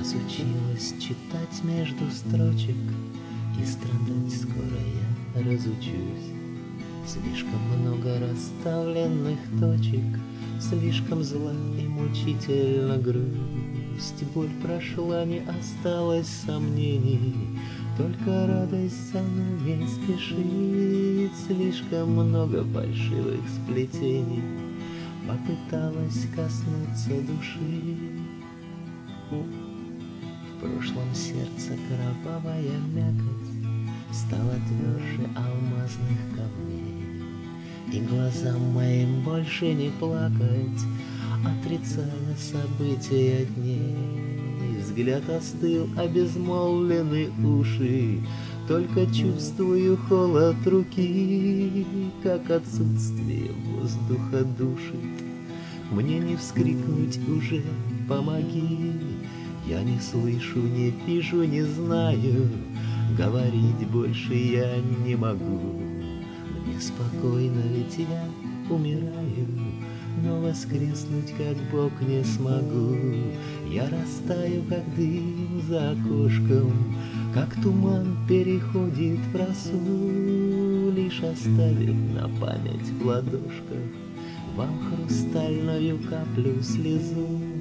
Разучилась читать между строчек, и страдать скоро я разучусь. Слишком много расставленных точек, слишком зла и мучительно грусть. Боль прошла, не осталось сомнений, только радость со мной не спешит. Слишком много фальшивых сплетений попыталась коснуться души. В прошлом сердце кровавая мякоть стала тверже алмазных камней, и глазам моим больше не плакать, отрицая события дней. Взгляд остыл, обезмолвлены уши, только чувствую холод руки, как отсутствие воздуха душит. Мне не вскрикнуть уже, помоги. Я не слышу, не вижу, не знаю, говорить больше я не могу. Мне спокойно, ведь я умираю, но воскреснуть как Бог не смогу. Я растаю, как дым за окошком, как туман переходит в росу, лишь оставив на память в ладошках вам хрустальную каплю слезу.